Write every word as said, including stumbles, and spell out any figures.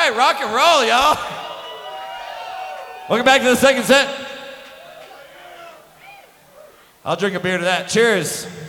right, rock and roll, y'all. Welcome back to the second set. I'll drink a beer to that. Cheers.